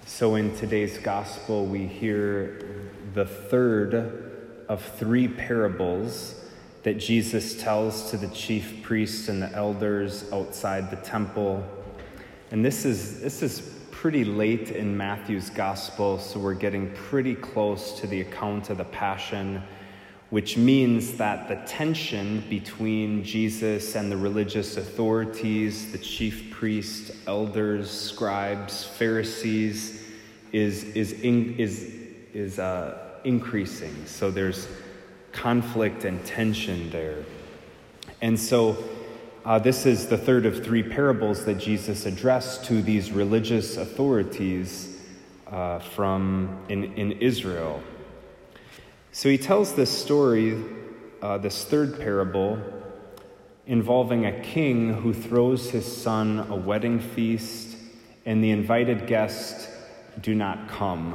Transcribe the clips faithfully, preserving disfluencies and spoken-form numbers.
So in today's gospel, we hear the third of three parables that Jesus tells to the chief priests and the elders outside the temple. And this is this is pretty late in Matthew's gospel, so we're getting pretty close to the account of the Passion, which means that the tension between Jesus and the religious authorities, the chief priests, elders, scribes, Pharisees, is is in, is is uh, increasing. So there's conflict and tension there, and so uh, this is the third of three parables that Jesus addressed to these religious authorities uh, from in in Israel. So he tells this story, uh, this third parable, involving a king who throws his son a wedding feast, and the invited guests do not come.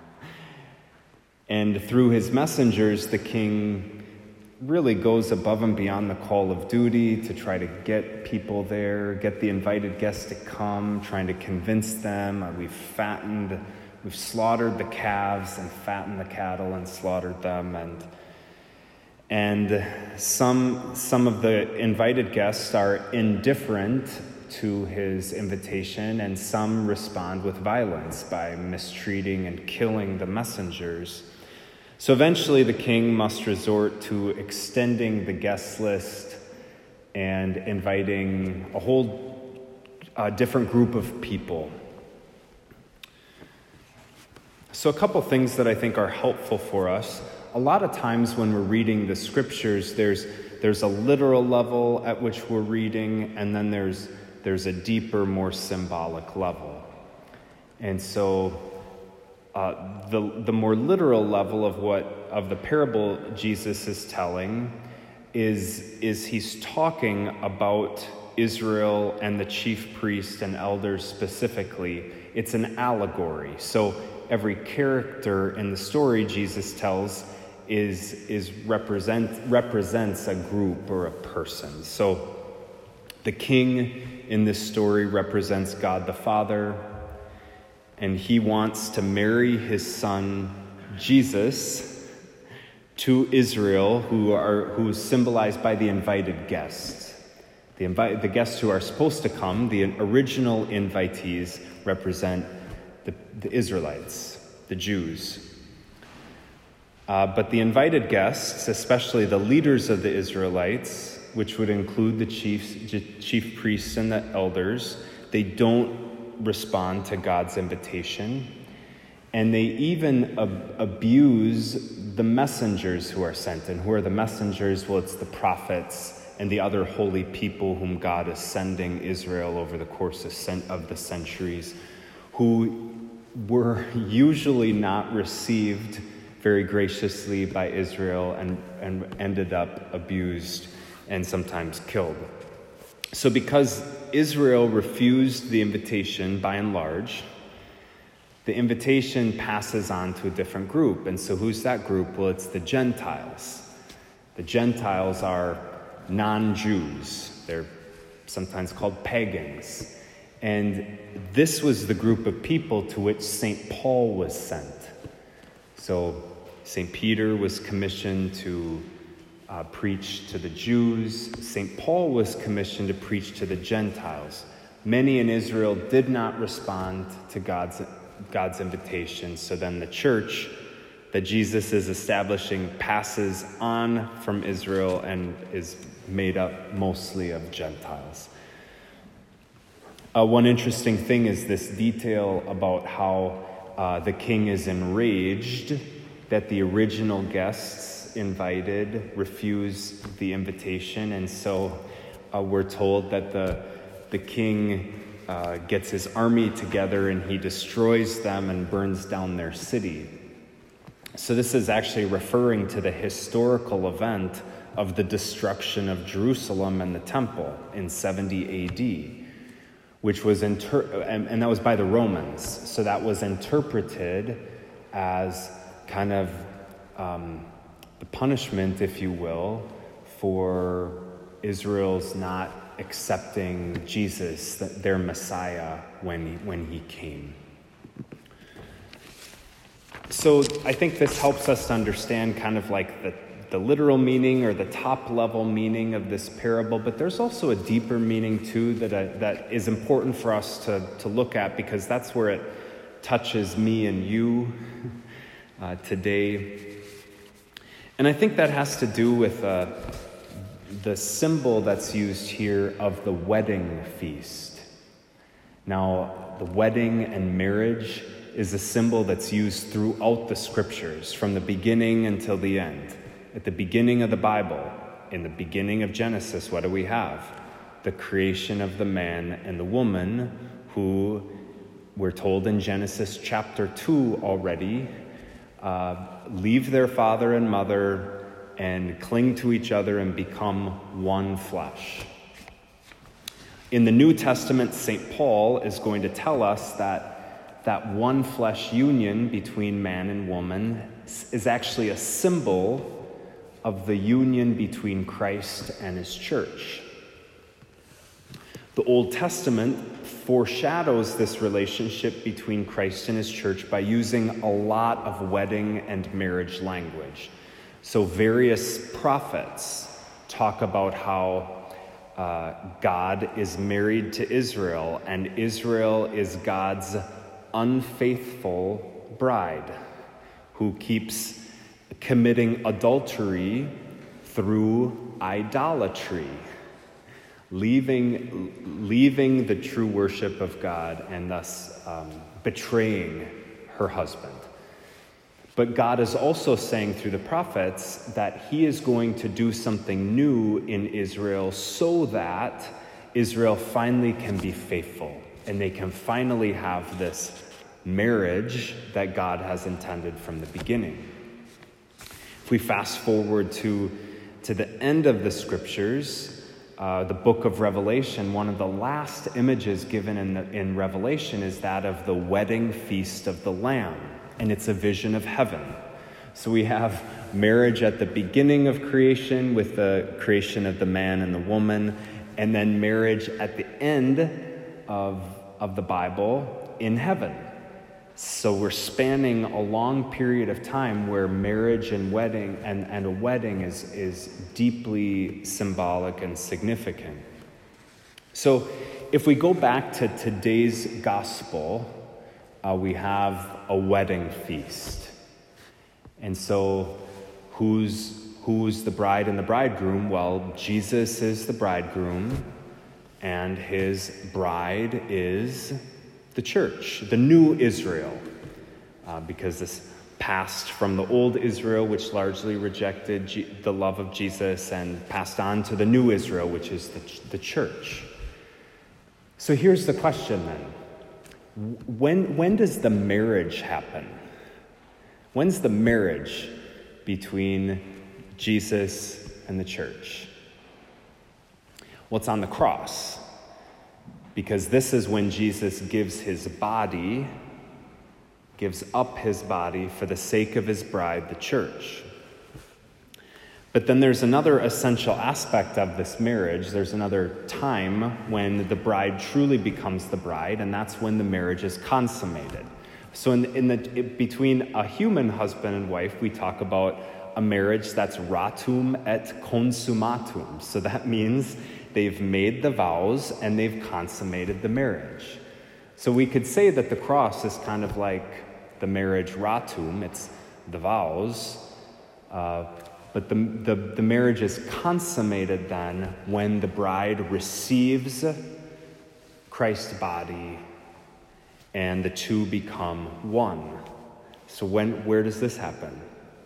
And through his messengers, the king really goes above and beyond the call of duty to try to get people there, get the invited guests to come, trying to convince them. Uh, we've fattened We've slaughtered the calves and fattened the cattle and slaughtered them. And and some, some of the invited guests are indifferent to his invitation, and some respond with violence by mistreating and killing the messengers. So eventually the king must resort to extending the guest list and inviting a whole uh, different group of people. So a couple things that I think are helpful for us. A lot of times when we're reading the scriptures, there's there's a literal level at which we're reading, and then there's there's a deeper, more symbolic level. And so uh, the the more literal level of what of the parable Jesus is telling is is he's talking about Israel and the chief priest and elders specifically. It's an allegory. So every character in the story Jesus tells is is represent represents a group or a person. So the king in this story represents God the Father, and he wants to marry his son Jesus to Israel, who are who is symbolized by the invited guests. The invite the guests who are supposed to come, the original invitees, represent The, the Israelites, the Jews. Uh, but the invited guests, especially the leaders of the Israelites, which would include the chiefs, chief priests and the elders, they don't respond to God's invitation. And they even ab- abuse the messengers who are sent. And who are the messengers? Well, it's the prophets and the other holy people whom God is sending Israel over the course of, cent- of the centuries, who were usually not received very graciously by Israel and, and ended up abused and sometimes killed. So because Israel refused the invitation by and large, the invitation passes on to a different group. And so who's that group? Well, it's the Gentiles. The Gentiles are non-Jews. They're sometimes called pagans. And this was the group of people to which Saint Paul was sent. So Saint Peter was commissioned to uh, preach to the Jews. Saint Paul was commissioned to preach to the Gentiles. Many in Israel did not respond to God's, God's invitation. So then the church that Jesus is establishing passes on from Israel and is made up mostly of Gentiles. Uh, one interesting thing is this detail about how uh, the king is enraged that the original guests invited refused the invitation. And so uh, we're told that the, the king uh, gets his army together and he destroys them and burns down their city. So this is actually referring to the historical event of the destruction of Jerusalem and the temple in seventy A D. Which was, inter- and, and that was by the Romans. So that was interpreted as kind of um, the punishment, if you will, for Israel's not accepting Jesus, their Messiah, when he, when he came. So I think this helps us to understand kind of like the, the literal meaning or the top level meaning of this parable, but there's also a deeper meaning too that I, that is important for us to, to look at, because that's where it touches me and you uh, today. And I think that has to do with uh, the symbol that's used here of the wedding feast. Now, the wedding and marriage is a symbol that's used throughout the scriptures, from the beginning until the end. At the beginning of the Bible, in the beginning of Genesis, what do we have? The creation of the man and the woman, who we're told in Genesis chapter two already, uh, leave their father and mother and cling to each other and become one flesh. In the New Testament, Saint Paul is going to tell us that that one flesh union between man and woman is actually a symbol of the union between Christ and his church. The Old Testament foreshadows this relationship between Christ and his church by using a lot of wedding and marriage language. So various prophets talk about how uh, God is married to Israel, and Israel is God's unfaithful bride who keeps committing adultery through idolatry, leaving, leaving the true worship of God, and thus um, betraying her husband. But God is also saying through the prophets that he is going to do something new in Israel so that Israel finally can be faithful and they can finally have this marriage that God has intended from the beginning. If we fast forward to, to the end of the scriptures, uh, the book of Revelation, one of the last images given in, the, in Revelation is that of the wedding feast of the Lamb, and it's a vision of heaven. So we have marriage at the beginning of creation with the creation of the man and the woman, and then marriage at the end of, of the Bible in heaven. So we're spanning a long period of time where marriage and wedding and, and a wedding is, is deeply symbolic and significant. So if we go back to today's gospel, uh, we have a wedding feast. And so who's, who's the bride and the bridegroom? Well, Jesus is the bridegroom, and his bride is the church, the new Israel, uh, because this passed from the old Israel, which largely rejected G- the love of Jesus, and passed on to the new Israel, which is the, ch- the church. So here's the question then. When, when does the marriage happen? When's the marriage between Jesus and the church? Well, it's on the cross. Because this is when Jesus gives his body, gives up his body for the sake of his bride, the church. But then there's another essential aspect of this marriage. There's another time when the bride truly becomes the bride, and that's when the marriage is consummated. So in, in the in between a human husband and wife, we talk about a marriage that's ratum et consummatum. So that means they've made the vows and they've consummated the marriage. So we could say that the cross is kind of like the marriage ratum, it's the vows, uh, but the, the, the marriage is consummated then when the bride receives Christ's body and the two become one. So when, where does this happen?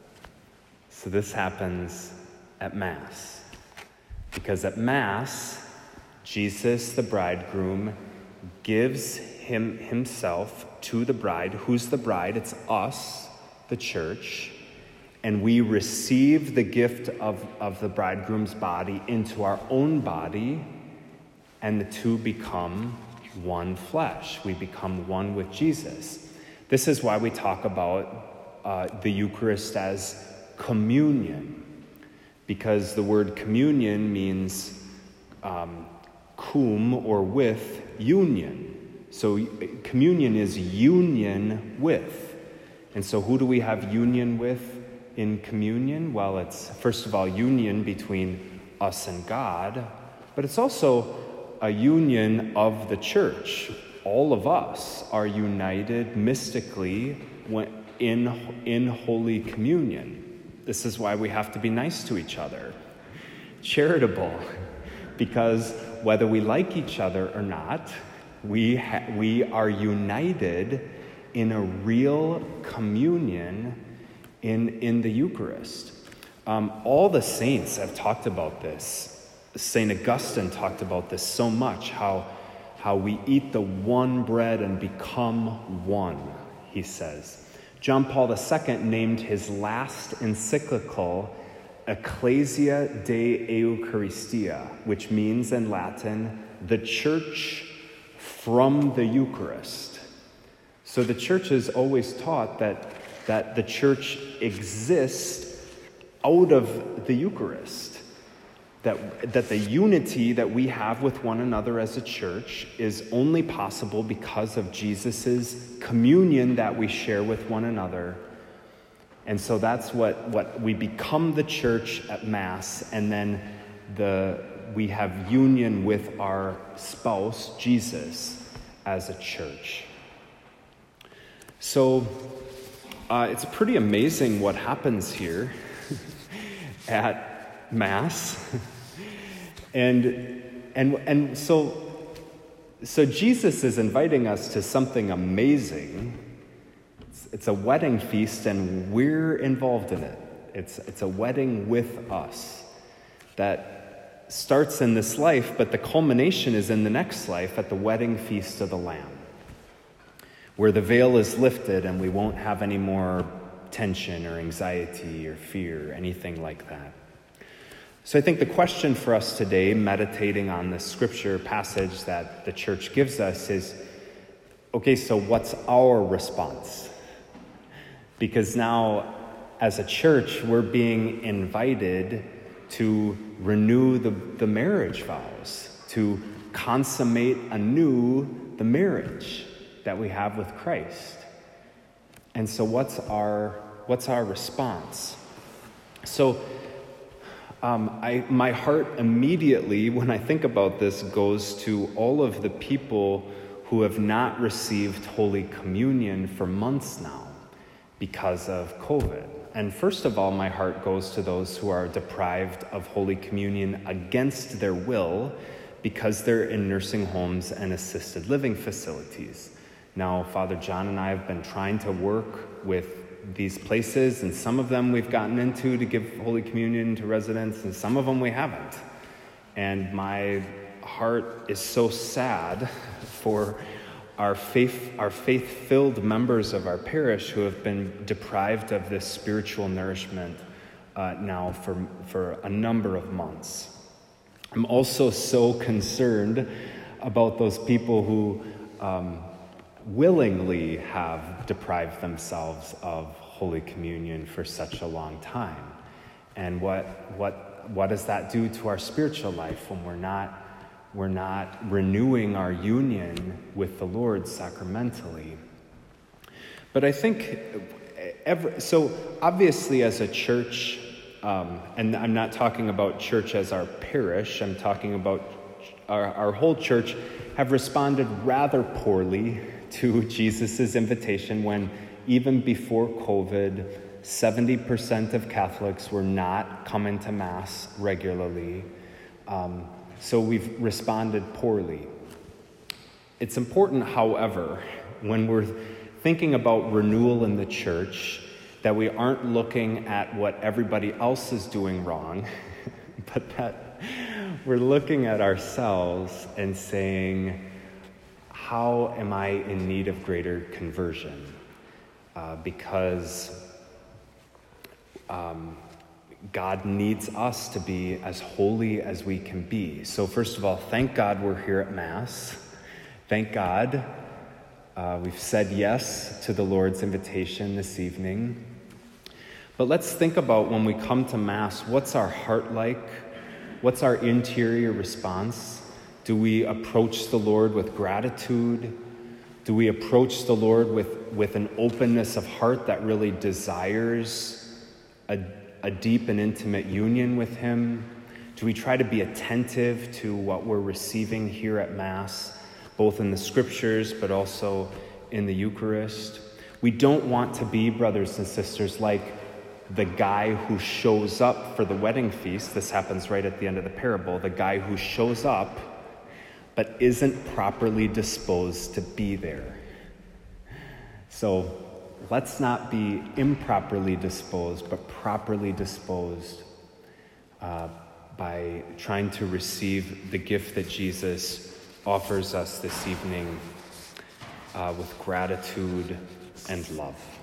So this happens at Mass. Because at Mass, Jesus, the bridegroom, gives him himself to the bride. Who's the bride? It's us, the church. And we receive the gift of, of the bridegroom's body into our own body, and the two become one flesh. We become one with Jesus. This is why we talk about uh, the Eucharist as communion. Because the word communion means um, cum, or with, union. So communion is union with. And so who do we have union with in communion? Well, it's first of all union between us and God, but it's also a union of the church. All of us are united mystically in, in Holy Communion. This is why we have to be nice to each other, charitable, because whether we like each other or not, we, ha- we are united in a real communion in, in the Eucharist. Um, all the saints have talked about this. Saint Augustine talked about this so much, how, how we eat the one bread and become one, he says. John Paul the Second named his last encyclical Ecclesia de Eucharistia, which means in Latin, the church from the Eucharist. So the church has always taught that, that the church exists out of the Eucharist, that, that the unity that we have with one another as a church is only possible because of Jesus's communion that we share with one another. And so that's what, what we become the church at Mass, and then the we have union with our spouse, Jesus, as a church. So uh, it's pretty amazing what happens here at Mass. and and and so so Jesus is inviting us to something amazing. It's, it's a wedding feast, and we're involved in it. It's it's a wedding with us that starts in this life, but the culmination is in the next life at the wedding feast of the Lamb, where the veil is lifted and we won't have any more tension or anxiety or fear, or anything like that. So I think the question for us today, meditating on this scripture passage that the church gives us, is, okay, so what's our response? Because now, as a church, we're being invited to renew the, the marriage vows, to consummate anew the marriage that we have with Christ. And so what's our what's our response? So um, I my heart immediately, when I think about this, goes to all of the people who have not received Holy Communion for months now because of COVID. And first of all, my heart goes to those who are deprived of Holy Communion against their will because they're in nursing homes and assisted living facilities. Now, Father John and I have been trying to work with these places, and some of them we've gotten into to give Holy Communion to residents, and some of them we haven't. And my heart is so sad for our faith, our faith-filled members of our parish who have been deprived of this spiritual nourishment uh, now for, for a number of months. I'm also so concerned about those people who um, willingly have deprived themselves of Holy Communion for such a long time. And what what what does that do to our spiritual life when we're not we're not renewing our union with the Lord sacramentally? But I think every, so obviously as a church, um, and I'm not talking about church as our parish, I'm talking about our, our whole church, have responded rather poorly to Jesus' invitation when, even before COVID, seventy percent of Catholics were not coming to Mass regularly. Um, so we've responded poorly. It's important, however, when we're thinking about renewal in the church, that we aren't looking at what everybody else is doing wrong, but that we're looking at ourselves and saying, how am I in need of greater conversion? Uh, because um, God needs us to be as holy as we can be. So first of all, thank God we're here at Mass. Thank God uh, we've said yes to the Lord's invitation this evening. But let's think about when we come to Mass, what's our heart like? What's our interior response? Do we approach the Lord with gratitude? Do we approach the Lord with, with an openness of heart that really desires a, a deep and intimate union with him? Do we try to be attentive to what we're receiving here at Mass, both in the scriptures but also in the Eucharist? We don't want to be, brothers and sisters, like the guy who shows up for the wedding feast. This happens right at the end of the parable. The guy who shows up but isn't properly disposed to be there. So let's not be improperly disposed, but properly disposed uh, by trying to receive the gift that Jesus offers us this evening uh, with gratitude and love.